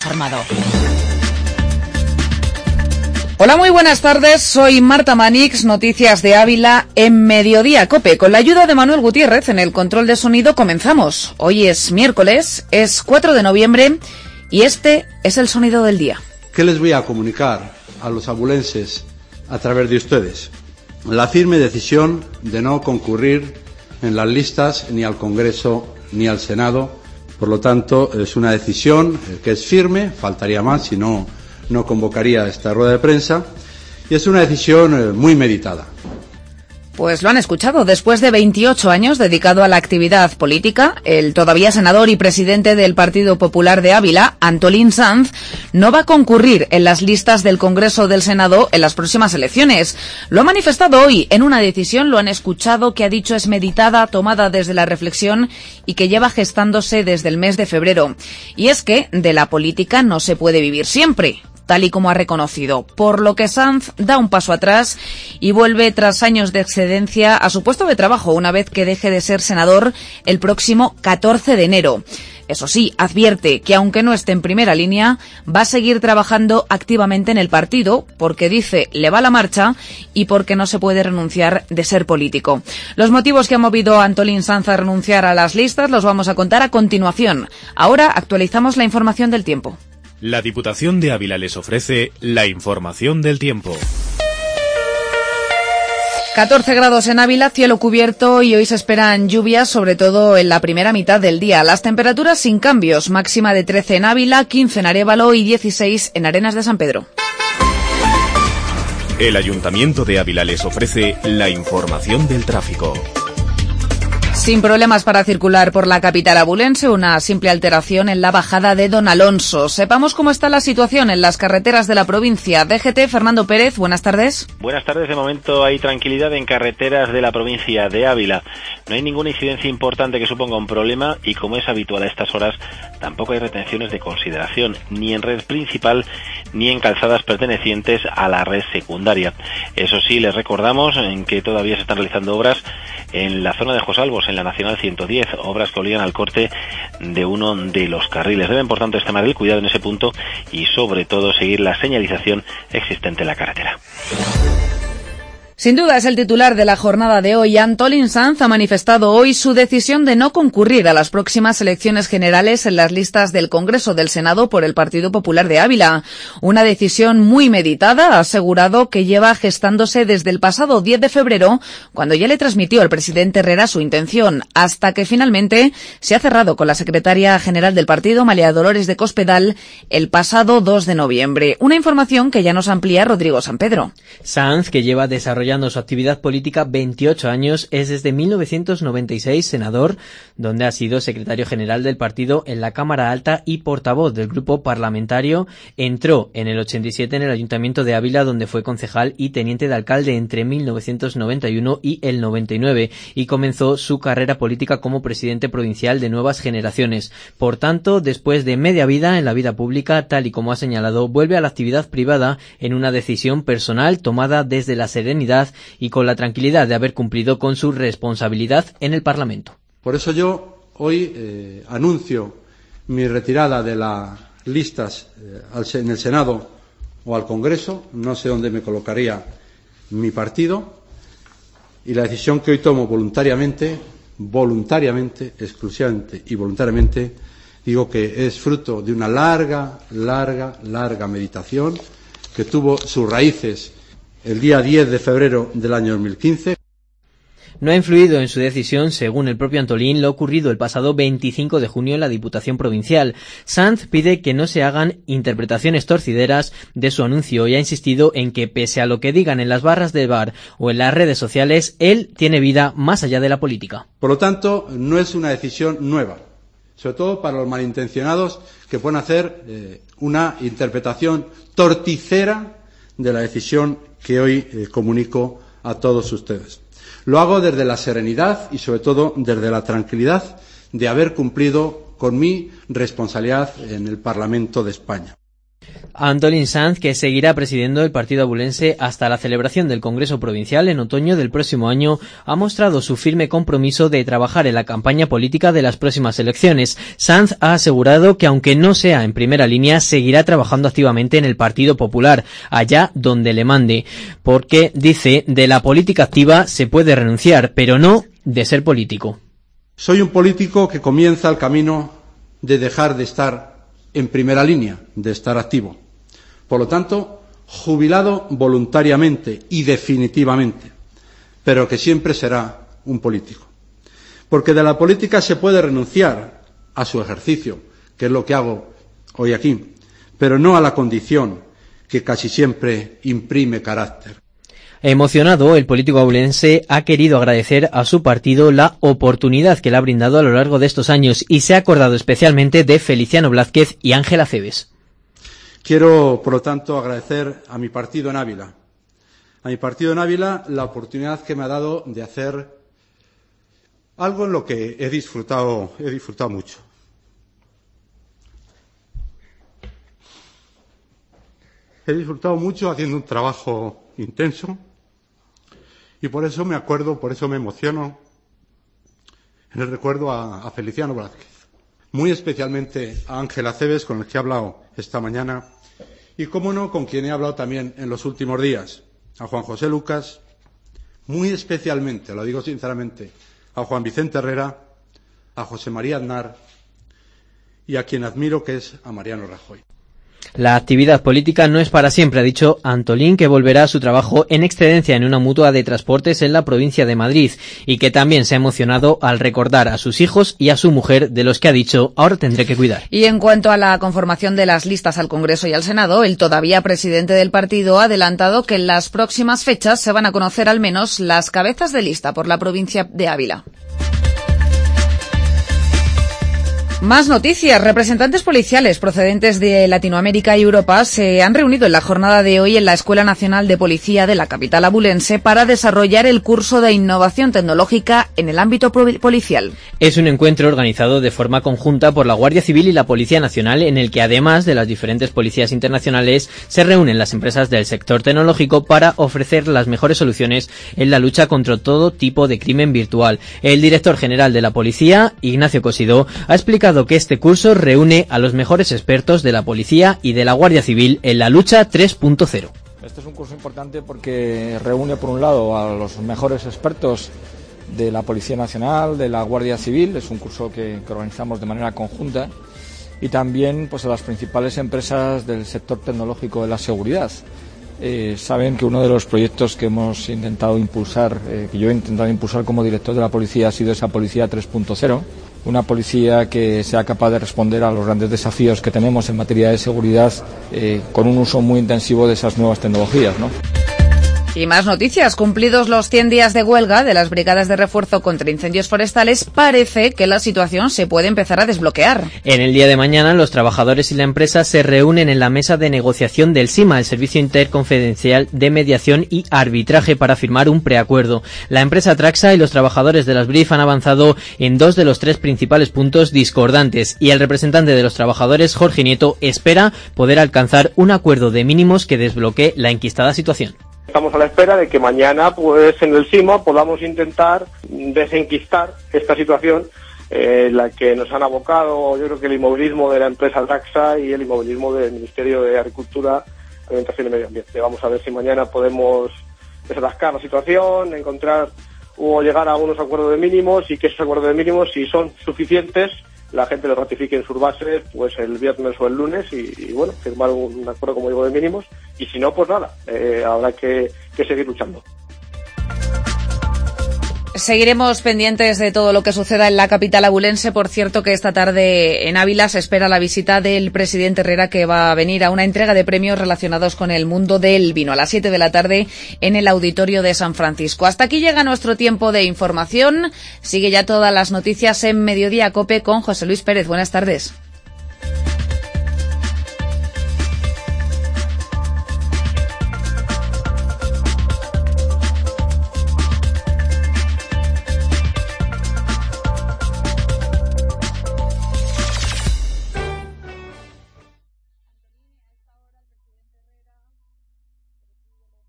informado. Hola, muy buenas tardes. Soy Marta Manix, Noticias de Ávila en Mediodía COPE. Con la ayuda de Manuel Gutiérrez en el control de sonido comenzamos. Hoy es miércoles, es 4 de noviembre y este es el sonido del día. ¿Qué les voy a comunicar a los abulenses a través de ustedes? La firme decisión de no concurrir en las listas ni al Congreso ni al Senado. Por lo tanto, es una decisión que es firme, faltaría más si no convocaría esta rueda de prensa, y es una decisión muy meditada. Pues lo han escuchado. Después de 28 años dedicado a la actividad política, el todavía senador y presidente del Partido Popular de Ávila, Antolín Sanz, no va a concurrir en las listas del Congreso o del Senado en las próximas elecciones. Lo ha manifestado hoy en una decisión, lo han escuchado, que ha dicho es meditada, tomada desde la reflexión y que lleva gestándose desde el mes de febrero. Y es que de la política no se puede vivir siempre, tal y como ha reconocido, por lo que Sanz da un paso atrás y vuelve tras años de excedencia a su puesto de trabajo una vez que deje de ser senador el próximo 14 de enero. Eso sí, advierte que aunque no esté en primera línea, va a seguir trabajando activamente en el partido porque dice le va la marcha y porque no se puede renunciar de ser político. Los motivos que han movido a Antolín Sanz a renunciar a las listas los vamos a contar a continuación. Ahora actualizamos la información del tiempo. La Diputación de Ávila les ofrece la información del tiempo. 14 grados en Ávila, cielo cubierto y hoy se esperan lluvias, sobre todo en la primera mitad del día. Las temperaturas sin cambios, máxima de 13 en Ávila, 15 en Arévalo y 16 en Arenas de San Pedro. El Ayuntamiento de Ávila les ofrece la información del tráfico. Sin problemas para circular por la capital abulense, una simple alteración en la bajada de Don Alonso. Sepamos cómo está la situación en las carreteras de la provincia. DGT, Fernando Pérez, buenas tardes. Buenas tardes, de momento hay tranquilidad en carreteras de la provincia de Ávila. No hay ninguna incidencia importante que suponga un problema y, como es habitual a estas horas, tampoco hay retenciones de consideración, ni en red principal ni en calzadas pertenecientes a la red secundaria. Eso sí, les recordamos en que todavía se están realizando obras en la zona de Josalbos, en la Nacional 110, obras que obligan al corte de uno de los carriles. Deben, por tanto, extremar el cuidado en ese punto y, sobre todo, seguir la señalización existente en la carretera. Sin duda es el titular de la jornada de hoy. Antolín Sanz ha manifestado hoy su decisión de no concurrir a las próximas elecciones generales en las listas del Congreso del Senado por el Partido Popular de Ávila. Una decisión muy meditada, ha asegurado, que lleva gestándose desde el pasado 10 de febrero, cuando ya le transmitió al presidente Herrera su intención, hasta que finalmente se ha cerrado con la secretaria general del partido, María Dolores de Cospedal, el pasado 2 de noviembre. Una información que ya nos amplía Rodrigo San Pedro. Sanz, que lleva desarrollando su actividad política 28 años, es desde 1996 senador, donde ha sido secretario general del partido en la Cámara Alta y portavoz del grupo parlamentario. Entró en el 87 en el Ayuntamiento de Ávila, donde fue concejal y teniente de alcalde entre 1991 y el 99, y comenzó su carrera política como presidente provincial de Nuevas Generaciones. Por tanto, después de media vida en la vida pública, tal y como ha señalado, vuelve a la actividad privada en una decisión personal tomada desde la serenidad y con la tranquilidad de haber cumplido con su responsabilidad en el Parlamento. Por eso yo hoy anuncio mi retirada de las listas en el Senado o al Congreso. No sé dónde me colocaría mi partido, y la decisión que hoy tomo voluntariamente, exclusivamente y voluntariamente, digo que es fruto de una larga meditación que tuvo sus raíces el día 10 de febrero del año 2015. No ha influido en su decisión, según el propio Antolín, lo ocurrido el pasado 25 de junio en la Diputación Provincial. Sanz pide que no se hagan interpretaciones torcideras de su anuncio y ha insistido en que, pese a lo que digan en las barras de bar o en las redes sociales, él tiene vida más allá de la política. Por lo tanto, no es una decisión nueva, sobre todo para los malintencionados que pueden hacer una interpretación torticera de la decisión que hoy comunico a todos ustedes. Lo hago desde la serenidad y, sobre todo, desde la tranquilidad de haber cumplido con mi responsabilidad en el Parlamento de España. Antolín Sanz, que seguirá presidiendo el partido abulense hasta la celebración del Congreso Provincial en otoño del próximo año, ha mostrado su firme compromiso de trabajar en la campaña política de las próximas elecciones. Sanz ha asegurado que, aunque no sea en primera línea, seguirá trabajando activamente en el Partido Popular, allá donde le mande, porque, dice, de la política activa se puede renunciar, pero no de ser político. Soy un político que comienza el camino de dejar de estar en primera línea, de estar activo. Por lo tanto, jubilado voluntariamente y definitivamente, pero que siempre será un político. Porque de la política se puede renunciar a su ejercicio, que es lo que hago hoy aquí, pero no a la condición que casi siempre imprime carácter. Emocionado, el político abulense ha querido agradecer a su partido la oportunidad que le ha brindado a lo largo de estos años y se ha acordado especialmente de Feliciano Blázquez y Ángela Cebes. Quiero, por lo tanto, agradecer a mi partido en Ávila, la oportunidad que me ha dado de hacer algo en lo que he disfrutado mucho. He disfrutado mucho haciendo un trabajo intenso y por eso me emociono en el recuerdo a Feliciano Blázquez, muy especialmente a Ángela Cebes, con el que he hablado esta mañana, y, cómo no, con quien he hablado también en los últimos días, a Juan José Lucas, muy especialmente, lo digo sinceramente, a Juan Vicente Herrera, a José María Aznar y a quien admiro, que es a Mariano Rajoy. La actividad política no es para siempre, ha dicho Antolín, que volverá a su trabajo en excedencia en una mutua de transportes en la provincia de Madrid y que también se ha emocionado al recordar a sus hijos y a su mujer, de los que ha dicho, ahora tendré que cuidar. Y en cuanto a la conformación de las listas al Congreso y al Senado, el todavía presidente del partido ha adelantado que en las próximas fechas se van a conocer al menos las cabezas de lista por la provincia de Ávila. Más noticias. Representantes policiales procedentes de Latinoamérica y Europa se han reunido en la jornada de hoy en la Escuela Nacional de Policía de la capital abulense para desarrollar el curso de innovación tecnológica en el ámbito policial. Es un encuentro organizado de forma conjunta por la Guardia Civil y la Policía Nacional, en el que, además de las diferentes policías internacionales, se reúnen las empresas del sector tecnológico para ofrecer las mejores soluciones en la lucha contra todo tipo de crimen virtual. El director general de la Policía, Ignacio Cosidó, ha explicado que este curso reúne a los mejores expertos de la Policía y de la Guardia Civil en la lucha 3.0. Este es un curso importante porque reúne, por un lado, a los mejores expertos de la Policía Nacional, de la Guardia Civil. Es un curso que organizamos de manera conjunta, y también pues a las principales empresas del sector tecnológico de la seguridad. Saben que uno de los proyectos que hemos intentado impulsar, que yo he intentado impulsar como director de la policía, ha sido esa Policía 3.0, una policía que sea capaz de responder a los grandes desafíos que tenemos en materia de seguridad, con un uso muy intensivo de esas nuevas tecnologías, ¿no? Y más noticias. Cumplidos los 100 días de huelga de las brigadas de refuerzo contra incendios forestales, parece que la situación se puede empezar a desbloquear. En el día de mañana, los trabajadores y la empresa se reúnen en la mesa de negociación del SIMA, el Servicio Interconfidencial de Mediación y Arbitraje, para firmar un preacuerdo. La empresa Traxa y los trabajadores de las BRIF han avanzado en 2 de los 3 principales puntos discordantes, y el representante de los trabajadores, Jorge Nieto, espera poder alcanzar un acuerdo de mínimos que desbloquee la enquistada situación. Estamos a la espera de que mañana, pues en el SIMA, podamos intentar desenquistar esta situación en la que nos han abocado, yo creo que el inmovilismo de la empresa Traxa y el inmovilismo del Ministerio de Agricultura, Alimentación y Medio Ambiente. Vamos a ver si mañana podemos desatascar la situación, encontrar o llegar a unos acuerdos de mínimos, y que esos acuerdos de mínimos, si son suficientes, la gente lo ratifique en sus bases pues el viernes o el lunes y bueno, firmar un acuerdo, como digo, de mínimos, y si no, pues nada, habrá que seguir luchando. Seguiremos pendientes de todo lo que suceda en la capital abulense. Por cierto, que esta tarde en Ávila se espera la visita del presidente Herrera, que va a venir a una entrega de premios relacionados con el mundo del vino a las 7 de la tarde en el Auditorio de San Francisco. Hasta aquí llega nuestro tiempo de información. Sigue ya todas las noticias en Mediodía Cope con José Luis Pérez. Buenas tardes.